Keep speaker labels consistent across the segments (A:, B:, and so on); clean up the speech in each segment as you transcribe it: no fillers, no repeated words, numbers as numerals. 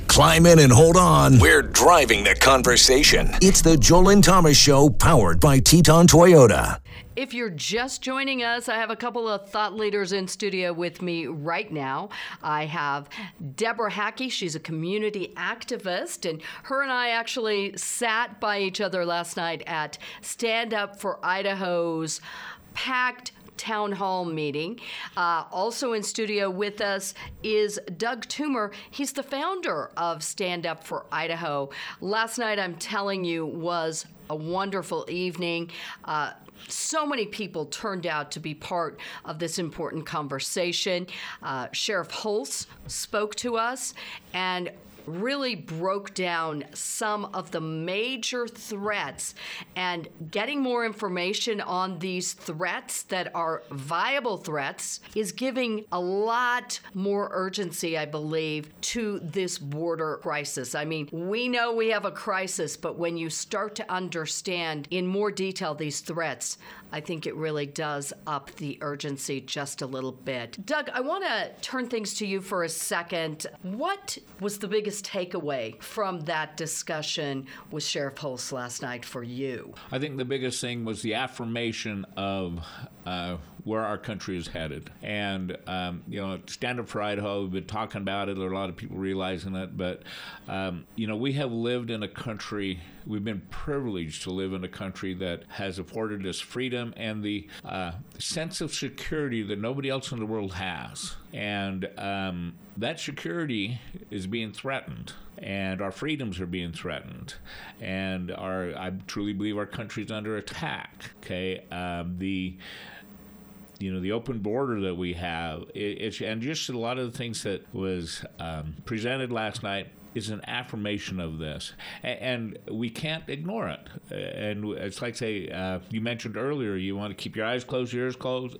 A: Climb in and hold on. We're driving the conversation. It's the Joel and Thomas Show, powered by Teton Toyota.
B: If you're just joining us, I have a couple of thought leaders in studio with me right now. I have Deborah Hackey. She's a community activist, and her and I actually sat by each other last night at Stand Up for Idaho's packed town hall meeting. Also in studio with us is Doug Toomer. He's the founder of Stand Up for Idaho. Last night, I'm telling you, was a wonderful evening. So many people turned out to be part of this important conversation. Sheriff Hulse spoke to us and really broke down some of the major threats, and getting more information on these threats that are viable threats is giving a lot more urgency, I believe, to this border crisis. I mean, we know we have a crisis, but when you start to understand in more detail these threats, I think it really does up the urgency just a little bit. Doug, I want to turn things to you for a second. What was the biggest takeaway from that discussion with Sheriff Hulse last night for you?
C: I think the biggest thing was the affirmation of where our country is headed. And, Stand Up for Idaho, we've been talking about it, there are a lot of people realizing it, but, we have lived in a country, we've been privileged to live in a country that has afforded us freedom and the sense of security that nobody else in the world has. And that security is being threatened, and our freedoms are being threatened, and I truly believe our country's under attack. Okay, the open border that we have, and just a lot of the things that was presented last night is an affirmation of this, and we can't ignore it. And it's like, say, you mentioned earlier, you want to keep your eyes closed, your ears closed.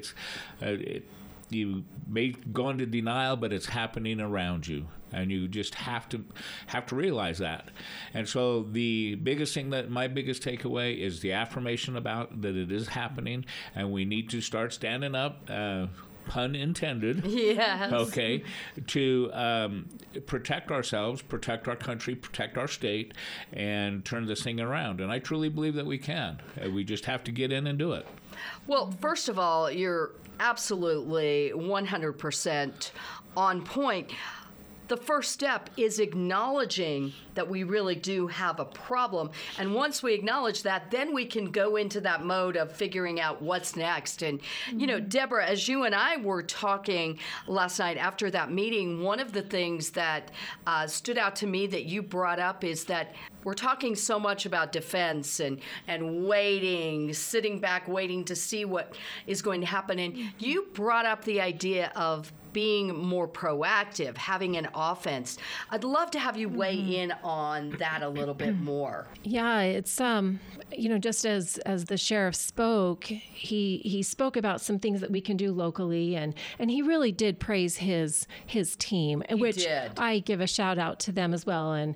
C: You may go into denial, but it's happening around you, and you just have to realize that. And so the biggest thing, my biggest takeaway is the affirmation about that it is happening, and we need to start standing up. Pun intended.
B: Yes.
C: Okay, to protect ourselves, protect our country, protect our state, and turn this thing around. And I truly believe that we can. We just have to get in and do it.
B: Well, first of all, you're absolutely 100% on point. The first step is acknowledging that we really do have a problem. And once we acknowledge that, then we can go into that mode of figuring out what's next. And, Deborah, as you and I were talking last night after that meeting, one of the things that stood out to me that you brought up is that we're talking so much about defense and waiting, sitting back, waiting to see what is going to happen. And you brought up the idea of being more proactive, having an offense. I'd love to have you weigh in on that a little bit more.
D: Yeah, it's just as the sheriff spoke, he spoke about some things that we can do locally, and he really did praise his team, which I give a shout out to them as well, and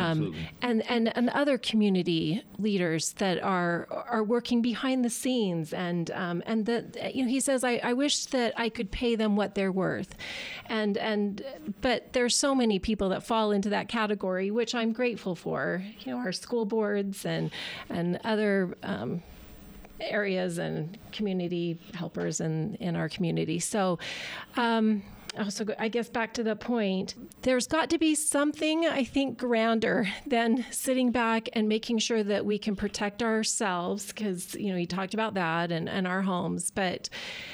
D: other community leaders that are working behind the scenes, and that he says I wish that I could pay them what they're worth. But there's so many people that fall into that category, which I'm grateful for. Our school boards and other areas and community helpers in our community. So, also, I guess back to the point, there's got to be something, I think, grander than sitting back and making sure that we can protect ourselves, because, he talked about that and our homes, but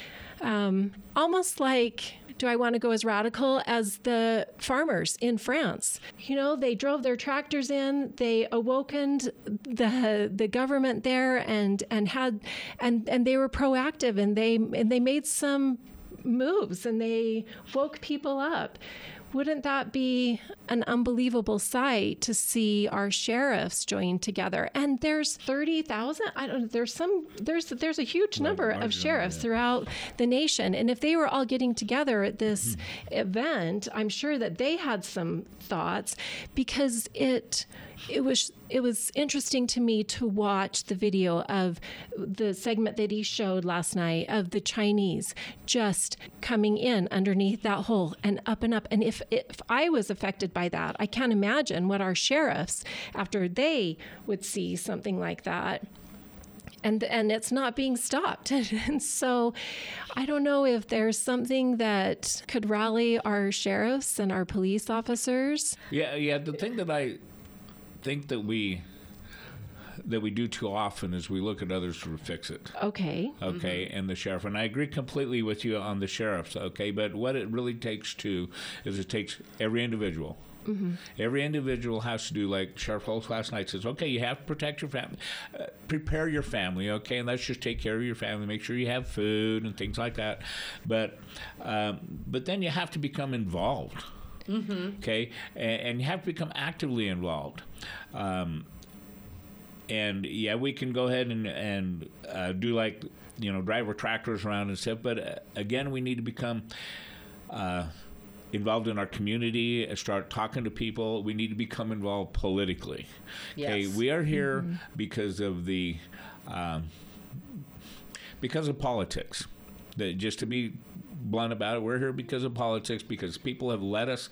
D: almost like, do I want to go as radical as the farmers in France? They drove their tractors in, they awokened the government there and they were proactive, and they made some moves, and they woke people up. Wouldn't that be an unbelievable sight to see our sheriffs join together? And there's 30,000. I don't know. There's a huge number of sheriffs throughout the nation. And if they were all getting together at this event, I'm sure that they had some thoughts, because it was interesting to me to watch the video of the segment that he showed last night of the Chinese just coming in underneath that hole and up. And if if I was affected by that, I can't imagine what our sheriffs, after they would see something like that. And it's not being stopped. And so I don't know if there's something that could rally our sheriffs and our police officers.
C: Yeah. The thing that I think that we do too often is we look at others to fix it.
D: Okay.
C: Mm-hmm. And the sheriff. And I agree completely with you on the sheriffs, okay? But what it really takes, too, is it takes every individual. Mm-hmm. Every individual has to do, like Sheriff Holtz last night says, okay, you have to protect your family. Prepare your family, okay? And let's just take care of your family. Make sure you have food and things like that. But then you have to become involved, okay? And you have to become actively involved. And, yeah, we can go ahead and do, like, drive our tractors around and stuff. But, again, we need to become involved in our community and start talking to people. We need to become involved politically.
B: Yes.
C: Okay, we are here because of politics. Just to be blunt about it, we're here because of politics, because people have let us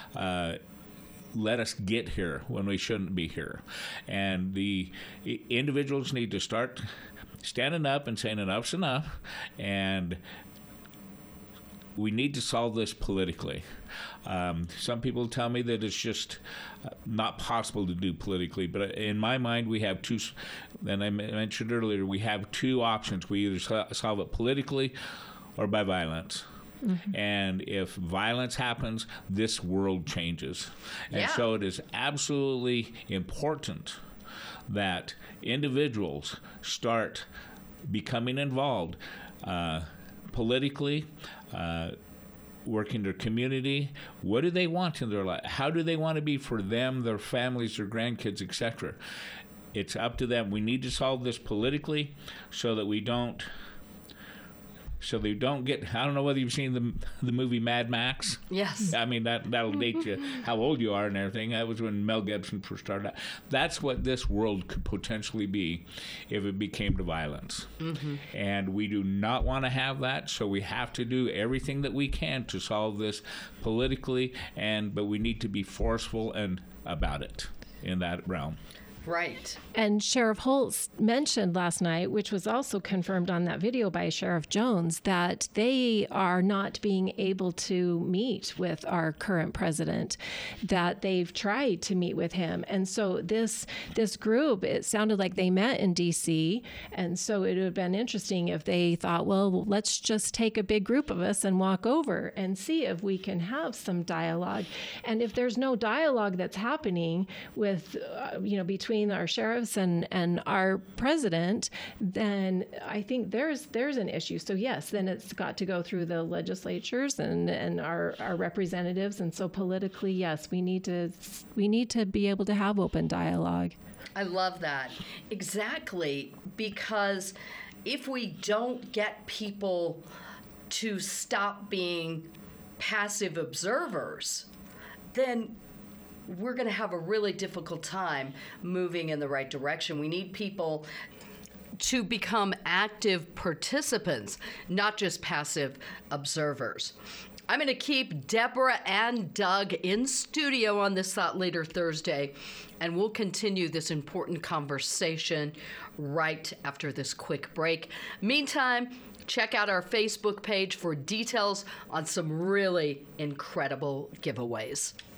C: get here when we shouldn't be here. And the individuals need to start standing up and saying enough's enough, and we need to solve this politically. Some people tell me that it's just not possible to do politically, but in my mind, we have two, and I mentioned earlier, we have two options. We either solve it politically or by violence. Mm-hmm. And if violence happens, this world changes. And so it is absolutely important that individuals start becoming involved politically, work in their community. What do they want in their life? How do they want to be for them, their families, their grandkids, etc.? It's up to them. We need to solve this politically so that we don't get, I don't know whether you've seen the movie Mad Max.
B: Yes.
C: I mean, that'll date you, how old you are and everything. That was when Mel Gibson first started out. That's what this world could potentially be if it became to violence. Mm-hmm. And we do not want to have that, so we have to do everything that we can to solve this politically, but we need to be forceful and about it in that realm.
B: Right.
D: And Sheriff Holtz mentioned last night, which was also confirmed on that video by Sheriff Jones, that they are not being able to meet with our current president, that they've tried to meet with him. And so this group, it sounded like they met in D.C., and so it would have been interesting if they thought, well, let's just take a big group of us and walk over and see if we can have some dialogue. And if there's no dialogue that's happening with, between our sheriffs and our president, then I think there's an issue. So yes, then it's got to go through the legislatures and our representatives. And so politically, yes, we need to be able to have open dialogue.
B: I love that. Exactly, because if we don't get people to stop being passive observers, then we're going to have a really difficult time moving in the right direction. We need people to become active participants, not just passive observers. I'm going to keep Deborah and Doug in studio on this Thought Leader Thursday, and we'll continue this important conversation right after this quick break. Meantime, check out our Facebook page for details on some really incredible giveaways.